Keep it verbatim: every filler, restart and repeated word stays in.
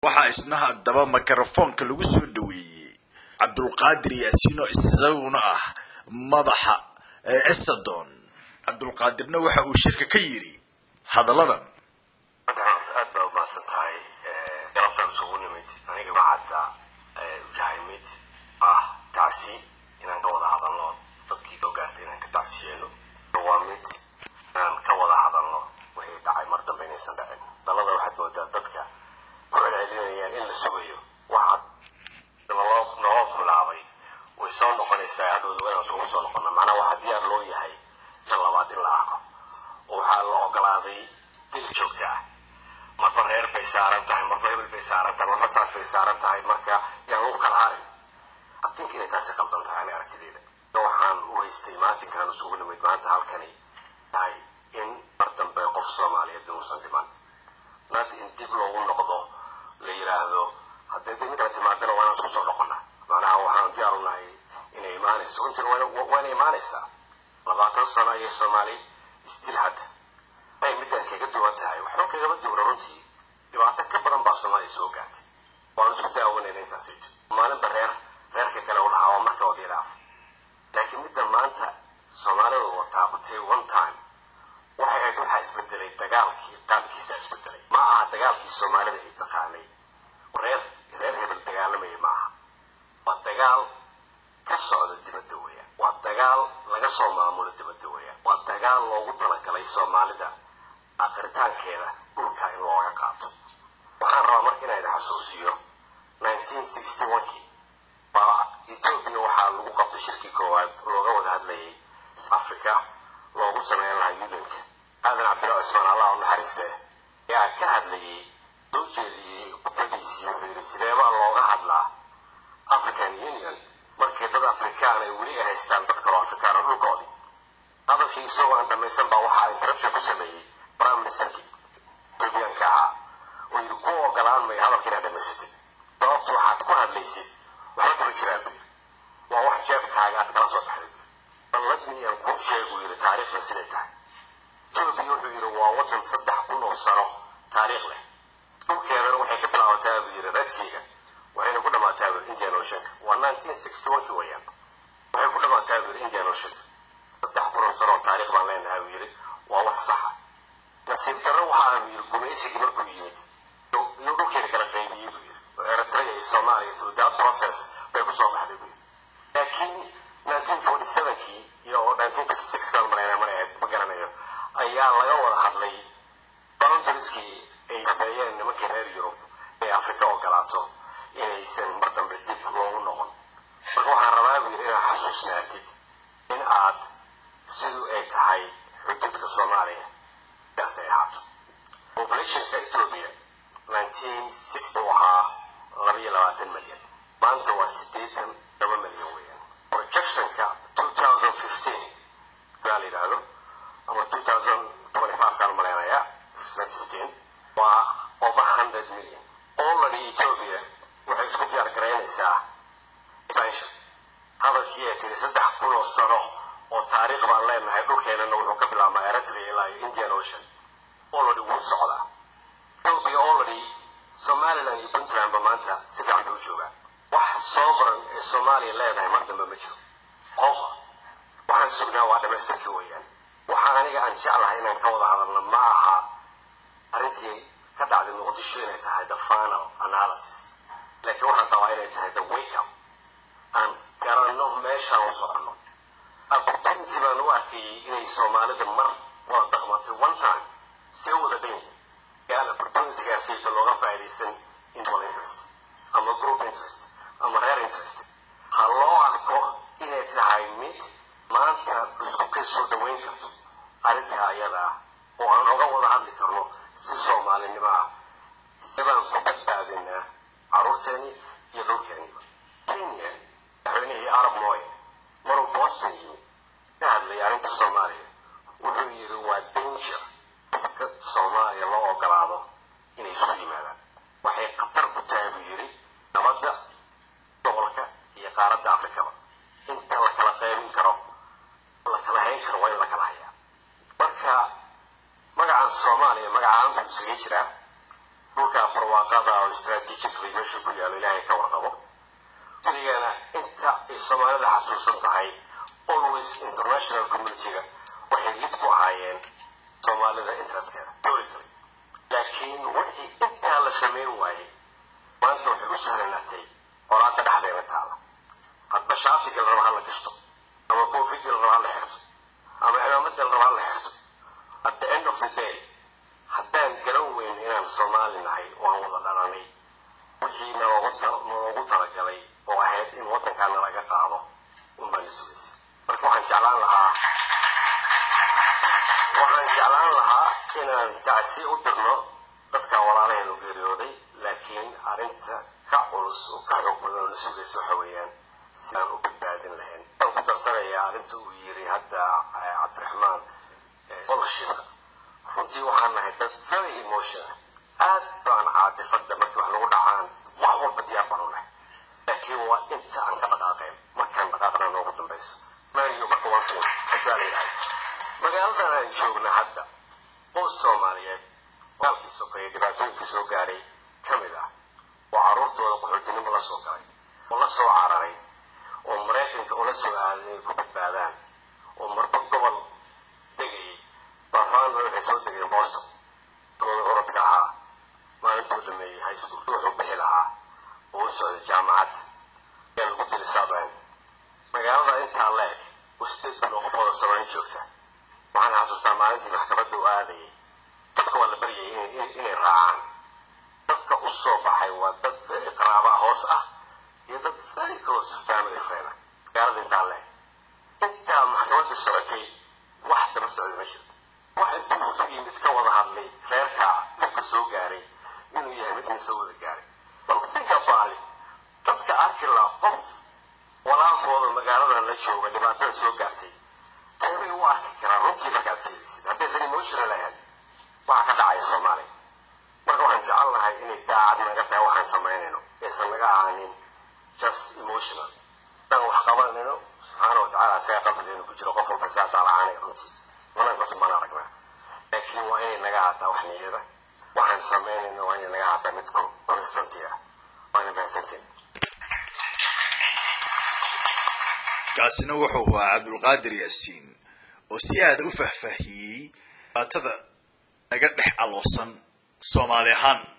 waxaa isna haddaba mikrofoonka lagu soo dhaweeyey cabdulqaadir yaasiin oo isaguna ah madaxa esadon. cabdulqaadirna waxa uu shirka ka yiri hadalladan. aad baa umahadsan tahay galabtan sugu nimid aniga macadda ujahaymid ah tacsi inaan ka wada hadalno dadkii soo gaartay inaan ka tacsiyeeno waa mid inaan ka wada hadalno wixii dhacay mar dambe inaysan dhacin. dalada waxaad moodaa dadka ku celcelinayaan in la sugayo waxa noo bilaabay way soo noqonaysaa hadhowda inaan sugu soo noqono macnaha waxaa diyaar loo yahay tan labaad in la arko waxaa la ogolaaday dil joogta ah marba reer bay saaran tahay marba hebel bay saaran tahay marba saas bay saaran tahay marka yaan lagu kala harin adink inay taasi qaldan tahay ani aragtideeda. waxaan u haystay maatinkaan isugu nimid maanta halkani tahay in mar dambe qof soomaaliyeed inuusan dhiman naad in dib loogu noqdo la yidhaahdo haddee dee mid kala timaadana waa inaan isku soo noqona macnaha waxaan diyaar u nahay inay imaanayso runtii waa inay imaanaysaa labaatan sano ayay soomaali isdil hadda ay midaan kaga duwan tahay waxba kagama duwna runtii dhibaato ka badan baa soomaaliya soo gaartay waan isku daawanayna intaasayto maalinba reer reerka kale u dhahaa waa marka wada ilaaf laakiin midda maanta soomaalida wataa qutay one time waxay ahayd waxaa isbedelay dagaalkii qaabkiisa isbedelay ma aha dagaalkii soomaalida ay taqaanay reer reer hebel dagaalamaya ma aha waa dagaal ka socda dibadda weeyaan waa dagaal laga soo maamulo dibadda weeyaan waa dagaal loogu talagalay soomaalida aqritaankeeda dhulka in looga qaato. waxaan rabaa marka inaan idin xasuusiyo nineteen sixty one kii baa Ethiopia waxaa lagu qabtay shirkii koowaad looga wada hadlayay Africa loogu sameyn lahaa unionka aadan cabdilla cusmaan allah u naxariiste ayaa ka hadlayay soo jeediyey khudbadiisii wuxuu yidhi sidee baa looga hadlaa African Union markii dad afrikaan ay weli haystaan dad kaloo afrikaan oo dhulkoodii. hadalkii isagoo aan dhamaysan baa waxaa interruption ku sameeyey prime ministerkii Ethiopianka ahaa oo yidhi ku ogolaan maya hadalka inaad dhamaysatid sababtu waxaad ku hadlaysid waxba kama jiraan bu waa wax jeebkaaga aad kala soo baxday balladni aan ku sheegu yidhi taariikhda siday tahay. Ethiopia wuxuu yidhi waa waddan saddex kun oo sano taariikh leh dhulkeedana waxay ka bilaabataa buu yidhi radsiga waxayna ku dhamaataa buu Indian Ocean waa nineteen sixty one kii wayaan waxay ku dhamaataa buu Indian Ocean saddex kun oo sano taariikh baan leenahay buu yidhi waa wax saxa. nasiib darro waxaa buu yidhi gumaysigii markuu yimid inuu dhulkeeda kala qaybiyey buu yidhi Eritrea iyo Soomaaliya through that process bay ku soo baxday buu yidhi. laakiin nineteen forty seven kii iyo nineteen fifty six kan marayna marayna ma garanayo ayaa laga wada hadlay boundarieski ay sameeyeen nimankii reer Yurub ee Afrika ogolaato inaysan mar dambe dib loogu noqon. marka waxaan rabaa buu yidhi inaad xasuusnaatid in aad siduu ay tahay xuduudka Soomaaliya sidaas ay ahaato. populationka Ethiopia nineteen sixty waxaa laba iyo labaatan milyan maanta waa siddeetan laba milyan weeyaan. projectionka twenty fifteen baa la yidhaahdo ama twenty twenty-five kaan malaynayaa fifteen waa over one hundred million. already Ethiopia waxay isku diyaar garaynaysaa expansion. hadalkii ay tiri saddex kun oo sano oo taariikh baan leenahay dhulkeenana wuxuu ka bilaabmaa Eritrea ilaa Indian Ocean already wuu socdaa. Ethiopia already Somaliland iyo Puntland ba maanta si fiican bay u joogaan. wax sovereign ee Soomaaliya leedahay mar dambe ma jiro. qof waxaan sugnaa waa dhamaystirkii weeyaan. waxaan aniga aan jeclahay inaan ka wada hadalno ma aha arrintii ka dhacday Muqdisho inay tahay the final analysis laakiin waxaan qabaa inay tahay the wake up aan garanno meeshaan u soconno. opportunity baan u arkayay inay Soomaalida mar wada dhaqmatay one time si wada dhan yaan opportunitygaasiita looga faa'iidaysan individual interest ama group interest ama reer interest. ha loo arko inay tahay mid maanta isku kay soo dhaweyn karto arrintaa ayada ah oo aan oga wada hadli karno si Soomaalinimo ah sidaan ku badbaadinaa carruurteeni iyo dhulkeeniba. Kenya madaxweynihii Arab Moi maruu Boston yimid ka hadlay arrinta Soomaaliya wuxuu yidhi waa danger dadka Soomaaliya loo ogolaado inay isu yimaadaan waxay khatar ku tahay buu yidhi nabadda gobolka iyo qaaradda Afrikaba. inta la kala qaybin karo la kala hayn karo waa in la kala hayaa. marka magacan Soomaaliya magacaan buu isaga jiraa dhulka barwaaqada oo strategically meesha ku yaalo ilaahay ka warqabo sidiyana inta ay Soomaalida xasuusan tahay always international community-ga waxay lid ku ahaayeen Soomaalida interest-keeda historically laakiin wixii intaa la sameyn waayey maanta waxay u sahlanaatay qolaada dhexdeeda taala hadba shaafiga la rabo la gashto ama koofida la rabo la xirto ama ciidamada la rabo la xirto at the end of the day haddaan garan weyn inaan Soomaali nahay waan wada dhalanay wixii noogu talagalay oo ahayd in waddankaana laga qaado unbaan sugaysa marka waxaan jeclaan lahaa waxaan jeclaan lahaa inaan tacsi u dirno dadka walaalaheena u geeriyooday laakiin arrinta ka culus oo ka xoog badan la sugaysa waxa weeyaan sidaan u badbaadin lahayn waxaan ku darsanayaa arrinta uu yiri hadda Cabdiraxmaan qolshida runtii waxaan nahay dad very emotional aad baan caadifada markii wax lagu dhacaan wax walba diyaar baan u nahay laakiin waa inta aan ka dhaqaaqeen markaan dhaqaaqna noogu dambayso maariyo marka waa fuul haddaa leeyahay magaaladan aan joogna hadda oo Soomaaliyeed walkii sokeeyay dhibaatooyinkii soo gaaray ka mid ah oo carruurtooda qaxootinimo la soo galay oo la soo cararay oo Mareykanka ula soo aaday ku badbaadaan oo marba gobol degayay baahan waxay soo degeen Boston oo orodka ahaa maalintuu dhameeyay high school wuxuu bixi lahaa oo socday jaamacad ee lagu dilisaaban magaalada intaa leeg usteed loo qofooda Soomaali joogta waxaan xasuustaa maalintii maxkamadda u aadayay dadka waa la baryay inay raacaan dadka u soo baxay waa dad very qaraaba hoos ah iyo dad very close family friend magaalada intaa leeg intaa maxkamadda socotay wax daba socday ma jirto wax intuu u yimid ka wada hadlay reerka dadka soo gaaray inuu yahay mid soo wada gaaray bal think about it dadka arki la qof walaalkooda magaalada la jooga dhibaatada soo gaartay taybay u arki karaan runtii markaad fiirisid haddaysan emotional ahayn waxa ka dhacaya Soomaaliya marka waxaan jecel lahay inay daacad naga tahay waxaan samaynayno aysan naga ahaanin just emotional dan wax qabanayno subxaana wa tacaala see qalbigeenu ku jiro qof walba saa daalacanay runtii wanaan cusub baan aragnaa laakiin waa inay naga haataa wax niyada waxaan samaynayno waa inay naga haataa mid constanti ah waana mahadsantiin kaasina wuxuu ahaa Cabdulqaadir Yaasiin oo si aad u fahfaahiyay baatada naga dhex aloosan Soomaali ahaan